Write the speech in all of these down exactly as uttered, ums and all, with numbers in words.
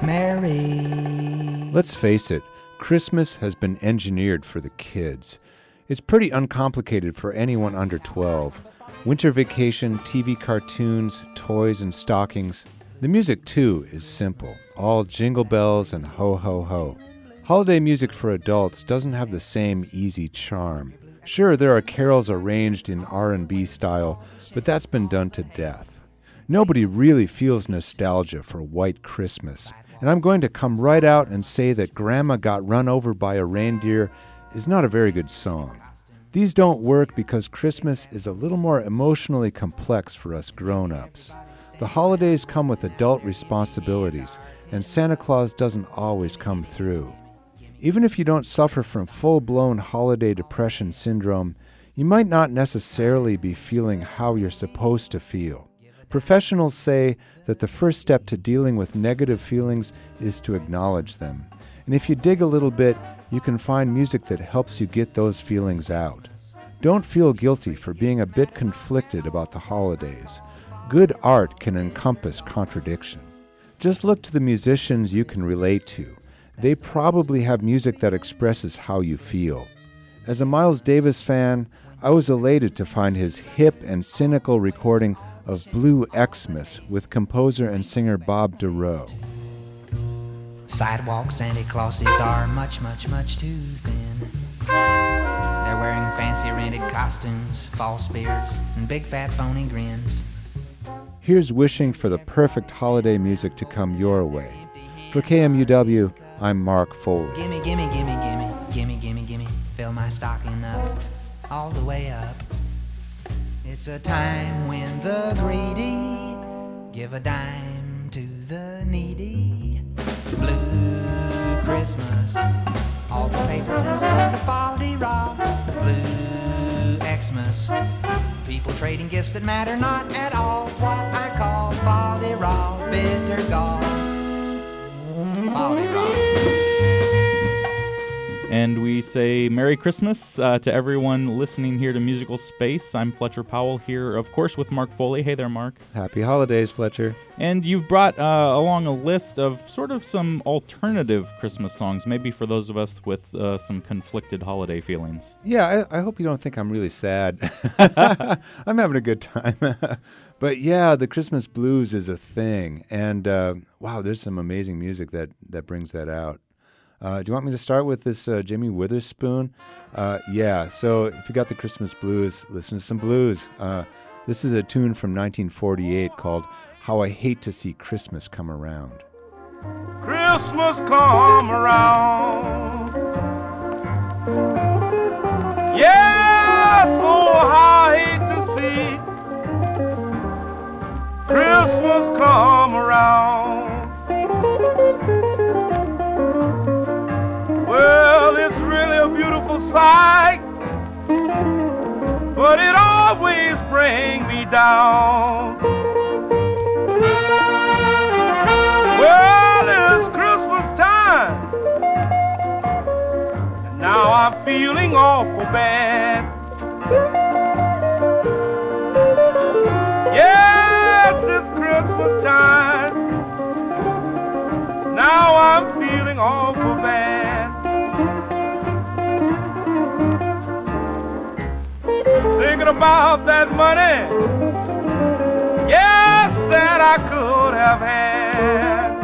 Merry. Let's face it, Christmas has been engineered for the kids. It's pretty uncomplicated for anyone under twelve. Winter vacation, T V cartoons, toys and stockings. The music, too, is simple. All jingle bells and ho-ho-ho. Holiday music for adults doesn't have the same easy charm. Sure, there are carols arranged in R and B style, but that's been done to death. Nobody really feels nostalgia for White Christmas. And I'm going to come right out and say that Grandma Got Run Over by a Reindeer is not a very good song. These don't work because Christmas is a little more emotionally complex for us grown-ups. The holidays come with adult responsibilities, and Santa Claus doesn't always come through. Even if you don't suffer from full-blown holiday depression syndrome, you might not necessarily be feeling how you're supposed to feel. Professionals say that the first step to dealing with negative feelings is to acknowledge them. And if you dig a little bit, you can find music that helps you get those feelings out. Don't feel guilty for being a bit conflicted about the holidays. Good art can encompass contradiction. Just look to the musicians you can relate to. They probably have music that expresses how you feel. As a Miles Davis fan, I was elated to find his hip and cynical recording of Blue Xmas with composer and singer Bob DeRoe. Sidewalk Santa Clauses are much, much, much too thin. They're wearing fancy rented costumes, false beards, and big fat phony grins. Here's wishing for the perfect holiday music to come your way. For K M U W, I'm Mark Foley. Gimme, gimme, gimme, gimme, gimme, gimme, gimme, fill my stocking up, all the way up. It's a time when the greedy give a dime to the needy. Blue Christmas, all the paper tins and the folly raw. Blue Xmas, people trading gifts that matter not at all. What I call folly raw, bitter gall. Folly raw. And we say Merry Christmas uh, to everyone listening here to Musical Space. I'm Fletcher Powell here, of course, with Mark Foley. Hey there, Mark. Happy holidays, Fletcher. And you've brought uh, along a list of sort of some alternative Christmas songs, maybe for those of us with uh, some conflicted holiday feelings. Yeah, I, I hope you don't think I'm really sad. I'm having a good time. But yeah, the Christmas blues is a thing. And uh, wow, there's some amazing music that, that brings that out. Uh, do you want me to start with this uh, Jimmy Witherspoon? Uh, yeah, so if you got the Christmas blues, listen to some blues. Uh, this is a tune from nineteen forty-eight called How I Hate to See Christmas Come Around. Christmas come around. Yes, oh, how I hate to see Christmas come around. Well, it's really a beautiful sight, but it always brings me down. Well, it's Christmas time, and now I'm feeling awful bad. Yes, it's Christmas time, now I'm feeling awful bad. Thinking about that money, yes, that I could have had.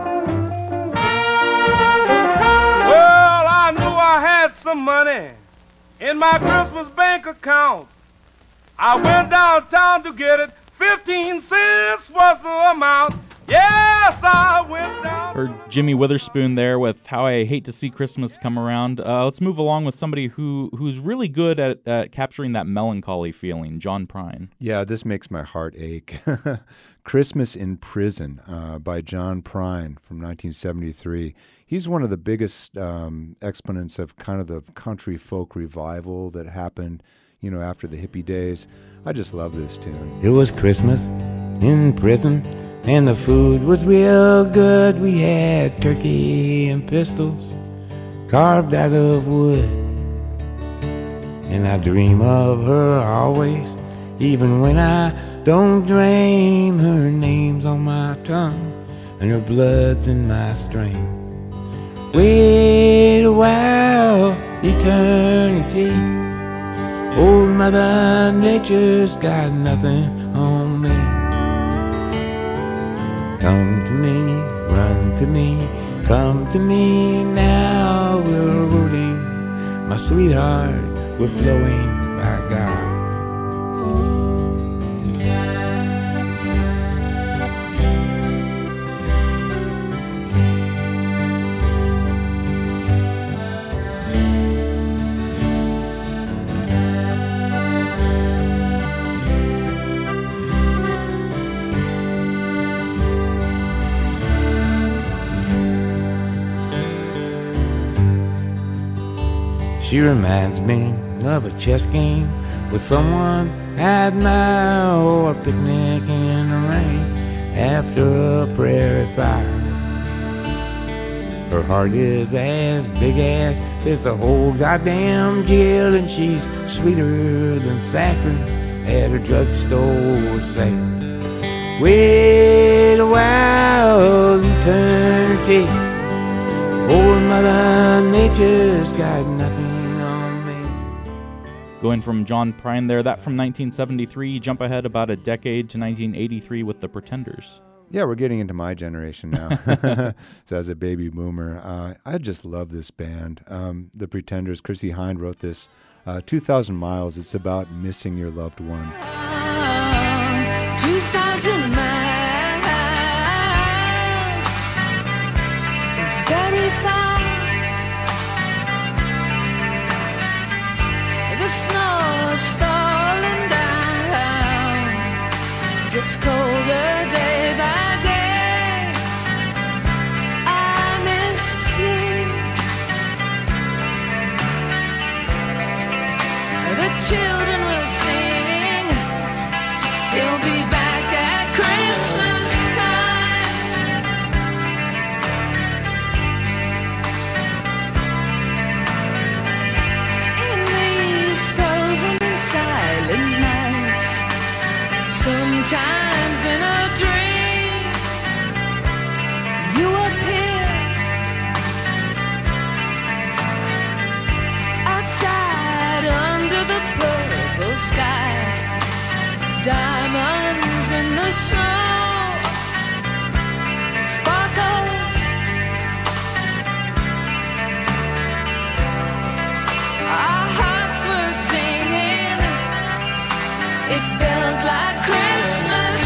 Well, I knew I had some money in my Christmas bank account. I went downtown to get it, fifteen cents was the amount. Yes, I went down. Or Jimmy Witherspoon there with How I Hate to See Christmas Come Around. Uh, let's move along with somebody who who's really good at uh, capturing that melancholy feeling, John Prine. Yeah, this makes my heart ache. Christmas in Prison uh, by John Prine from nineteen seventy-three. He's one of the biggest um, exponents of kind of the country folk revival that happened, you know, after the hippie days. I just love this tune. It was Christmas in prison, and the food was real good. We had turkey and pistols carved out of wood. And I dream of her always, even when I don't dream. Her name's on my tongue, and her blood's in my stream. Wait a while, eternity. Old Mother Nature's got nothing on me. Come to me, run to me, come to me now. We're rooting, my sweetheart, we're flowing by God. She reminds me of a chess game with someone I admire, or a picnic in the rain after a prairie fire. Her heart is as big as there's a whole goddamn jail, and she's sweeter than saccharin at her drugstore sale. Wait a while, eternity. Old Mother Nature's got nothing. Going from John Prine there, that from nineteen seventy-three, jump ahead about a decade to nineteen eighty-three with The Pretenders. Yeah, we're getting into my generation now. So as a baby boomer, uh, I just love this band. Um, the Pretenders, Chrissie Hynde wrote this, uh, two thousand miles. It's about missing your loved one. two thousand miles is very far. The snow is falling down, gets colder day by day. I miss you. The children will sing, he'll be back at Christmas time. In these frozen silent nights, sometimes in a dream, you appear outside under the purple sky. Diamonds in the snow sparkle. Our hearts were singing, it felt like Christmas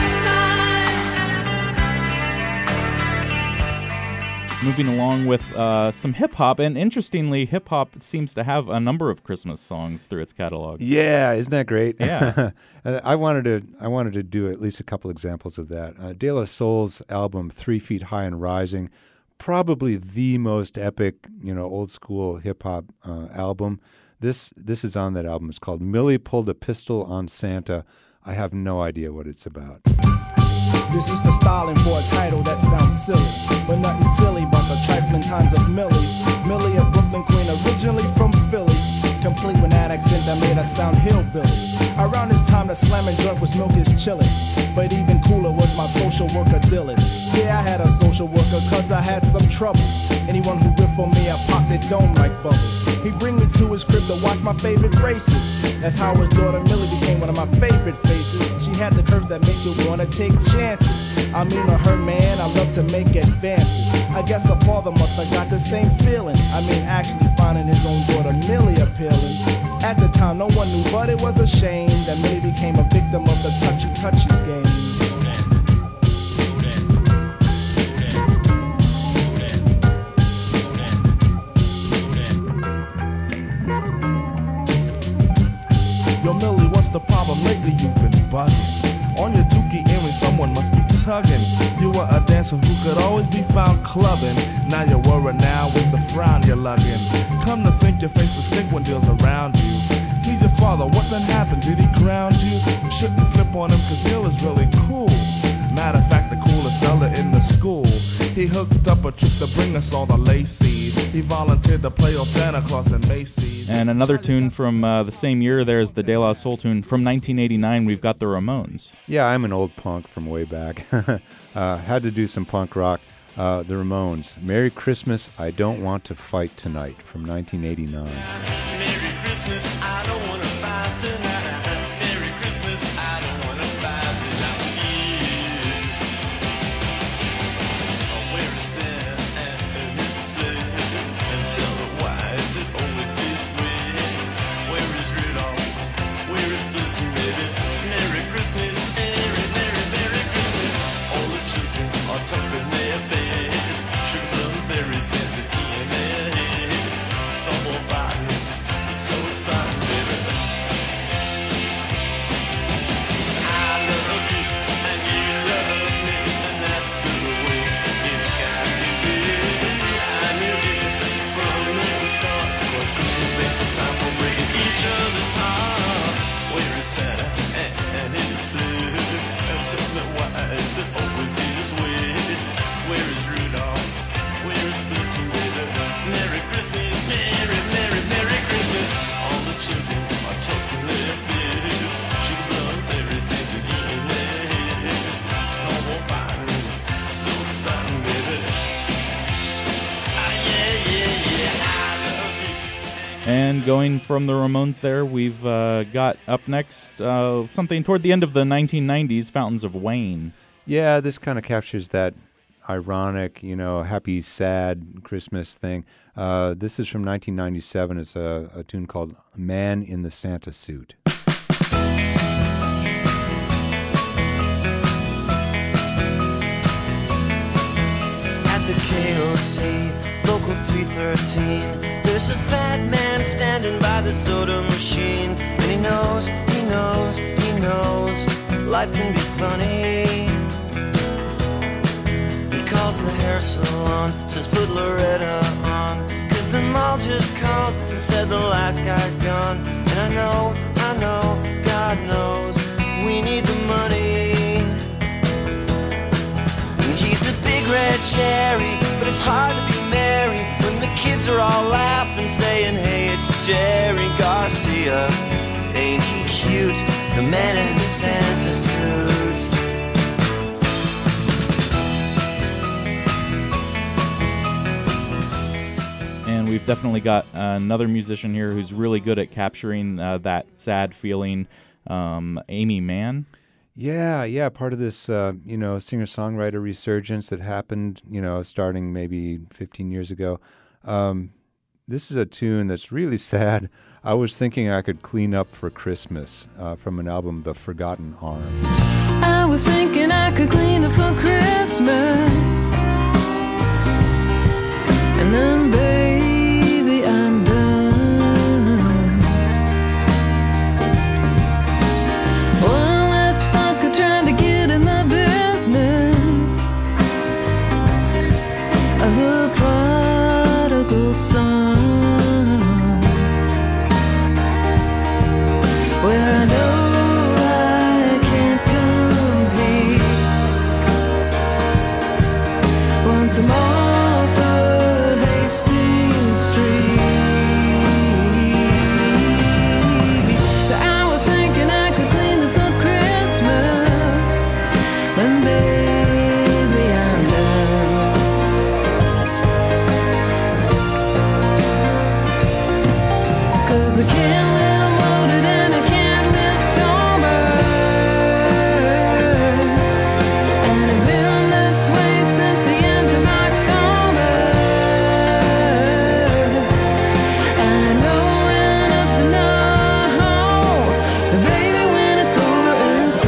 time. Moving along with uh, some hip-hop, and interestingly, hip-hop seems to have a number of Christmas songs through its catalog. Yeah, isn't that great? Yeah. I wanted to I wanted to do at least a couple examples of that. Uh, De La Soul's album Three Feet High and Rising, probably the most epic, you know, old school hip hop uh, album. This this is on that album. It's called Millie Pulled a Pistol on Santa. I have no idea what it's about. This is the styling for a title that sounds silly, but nothing silly about the trifling times of Millie. Millie, a Brooklyn queen, originally from Philly, complete with that accent that made her sound hillbilly. Around this time, the slamming joint was milk is chillin', but even cooler was my social worker Dylan. Yeah, I had a social worker cause I had some trouble. Anyone who ripped for me, I popped their dome like bubbles. He'd bring me to his crib to watch my favorite races. That's how his daughter Millie became one of my favorite faces. She had the curves that make you wanna take chances. I mean, on her man, I love to make advances. I guess her father must have got the same feeling. I mean, actually finding his own daughter Millie appealing. At the time, no one knew, but it was a shame that Millie became a victim of the touchy-touchy game. Yo, Millie, what's the problem? Lately you've been bugging. On your dookie earring, someone must be tugging. You were a dancer who could always be found clubbing. Now you're worried now with the frown you're lugging. Come to think your face will stink when Dill's around you. He's your father, what then happened? Did he ground you? Shouldn't flip on him cause Dill is really cool. Matter of fact, the coolest seller in the school. He hooked up a trick to bring us all the Lacey. He volunteered to play on Santa Claus and Macy's. And another tune from uh, the same year there is the De La Soul tune. From nineteen eighty-nine, we've got the Ramones. Yeah, I'm an old punk from way back. uh, had to do some punk rock. Uh, the Ramones, Merry Christmas, I Don't Want to Fight Tonight, from nineteen eighty-nine. Merry Christmas, I don't wanna fight tonight. Merry Christmas, I don't wanna fight tonight with you. Where is Santa and his sled? And tell her why is it always this way? Where is Rudolph? Where is Blitzen, baby? Merry Christmas, Merry, Merry, Merry Christmas. All the children are tucking their beds. Sugar plum fairies dancing in their heads. Snowball fighting, it's so exciting, baby. I love you, and you love me, and that's the way it's got to be. I knew it from the start. For Christmas ain't the time for breaking each other's heart. Where is Santa and his sled? And tell me why is it always this way? Where is Rudolph? Where is Blitzen, baby? Merry Christmas, Merry, Merry, Merry Christmas. All the children are talking their biz. Sugar plum fairies dancing in their heads. Snowball fighting, so exciting, baby. Ah, yeah, yeah, yeah, I love you. And going from the Ramones there, we've uh, got up next uh, something toward the end of the nineteen nineties, Fountains of Wayne. Yeah, this kind of captures that ironic, you know, happy, sad Christmas thing. Uh, this is from nineteen ninety-seven. It's a, a tune called Man in the Santa Suit. At the K O C, local three thirteen, there's a fat man standing by the soda machine. And he knows, he knows, he knows life can be funny. He calls the hair salon, says put Loretta on, cause the mall just called and said the last guy's gone. And I know, I know, God knows we need the money. And he's a big red cherry, but it's hard to be merry when the kids are all laughing, saying, hey, it's Jerry Garcia. Ain't he cute, the man in the Santa suit? And we've definitely got another musician here who's really good at capturing uh, that sad feeling, um, Amy Mann. Yeah, yeah, part of this, uh, you know, singer-songwriter resurgence that happened, you know, starting maybe fifteen years ago. Um, this is a tune that's really sad. I was thinking I could clean up for Christmas uh, from an album, The Forgotten Arm. I was thinking I could clean up for Christmas, and then baby I'm done. One less fucker trying to get in the business of the prodigal son, where I know I can't compete. Once I'm off of Hastings Street. So I was thinking I could clean them for Christmas, and baby I'm done. 'Cause I can't live loaded and I can't live sober, and I've been this way since the end of October. And I know enough to know, baby, when it's over, it's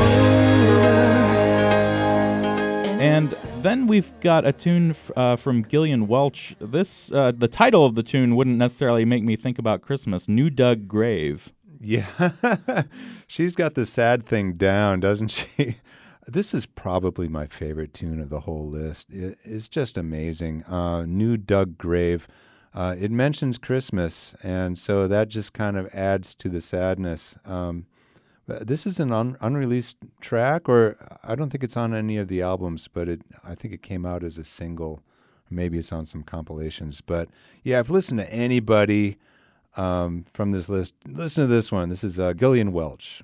over. And then we've got a tune f- uh, from Gillian Welch. This, uh, the title of the tune wouldn't necessarily make me think about Christmas. New Dug Grave. Yeah, she's got the sad thing down, doesn't she? This is probably my favorite tune of the whole list. It, it's just amazing. Uh, New Dug Grave. Uh, it mentions Christmas, and so that just kind of adds to the sadness. Um, but this is an un- unreleased track, or I don't think it's on any of the albums, but it I think it came out as a single. Maybe it's on some compilations. But yeah, I've listened to anybody um, from this list. Listen to this one. This is uh, Gillian Welch.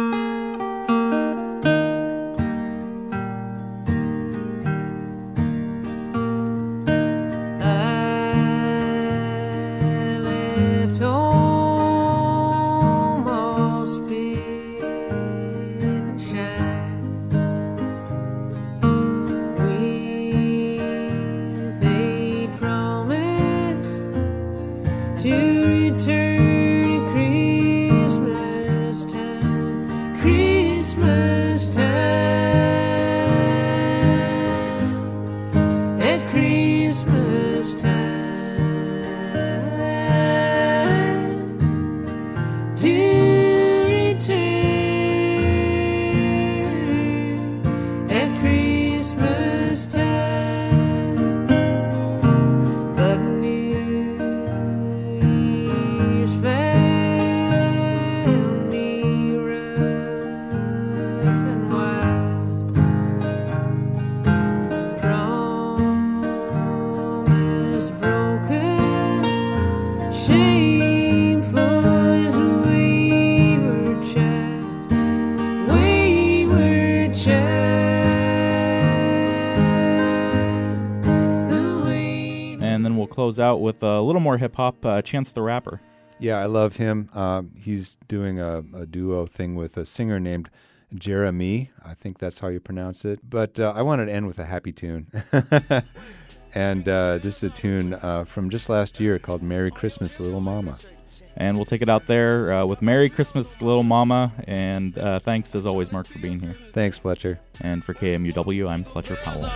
Close out with a little more hip-hop, uh, Chance the Rapper. Yeah, I love him. Um, he's doing a, a duo thing with a singer named Jeremy. I think that's how you pronounce it. But uh, I wanted to end with a happy tune. and uh, this is a tune uh, from just last year called Merry Christmas, Little Mama. And we'll take it out there uh, with Merry Christmas, Little Mama. And uh, thanks, as always, Mark, for being here. Thanks, Fletcher. And for K M U W, I'm Fletcher Powell.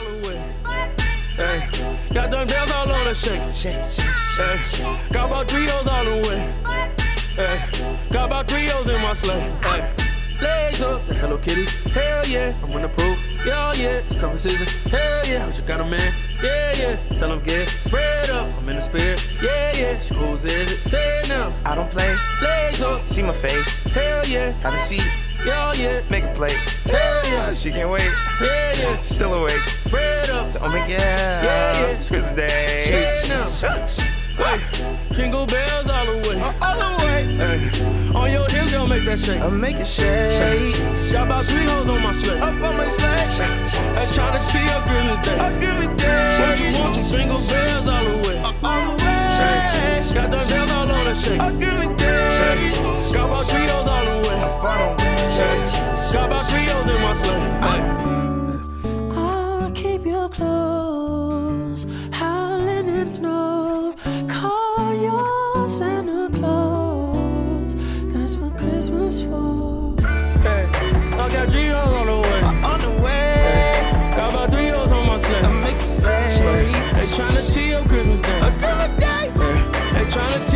Hey, got them bells all on the shake. Shake, hey, got about three O's all the way. Hey, got about three O's in my sleigh. Hey, legs up, the Hello Kitty. Hell yeah, I'm gonna prove. Yeah, yeah, it's cover season. Hell yeah, what you got a man? Yeah, yeah, tell him get spread up. I'm in the spirit. Yeah, yeah, whose is it? Say it now. I don't play. Legs up, See my face. hell yeah, Have a seat. yeah, yeah, Make a plate. hell yeah, She can't wait. yeah, yeah, Still awake. spread up. Oh my God. Yeah, yeah. It's Christmas Day. Say it now. Hey, jingle bells all the way. All the way. Hey, on your hips, girl, make that shake. I'll make a shake. Got about three hoes on my sleigh. Up on my sleigh. I try to tee up Christmas Day. Oh, give me day. Want you, want you, jingle bells all the way. All the way. Got them bells all on the shake. Oh, give me day. Got about three hoes all the way. Bottom way. Got about three hoes in my sleigh. Hey. I'll keep you close, howling in snow. Call your Santa Claus. That's what Christmas for. Hey, I got three hoes on the way. On the way. Got about three hoes on my sleigh. I'll make a sleigh. They tryna tee up Christmas Day. Oh, give me day. They tryna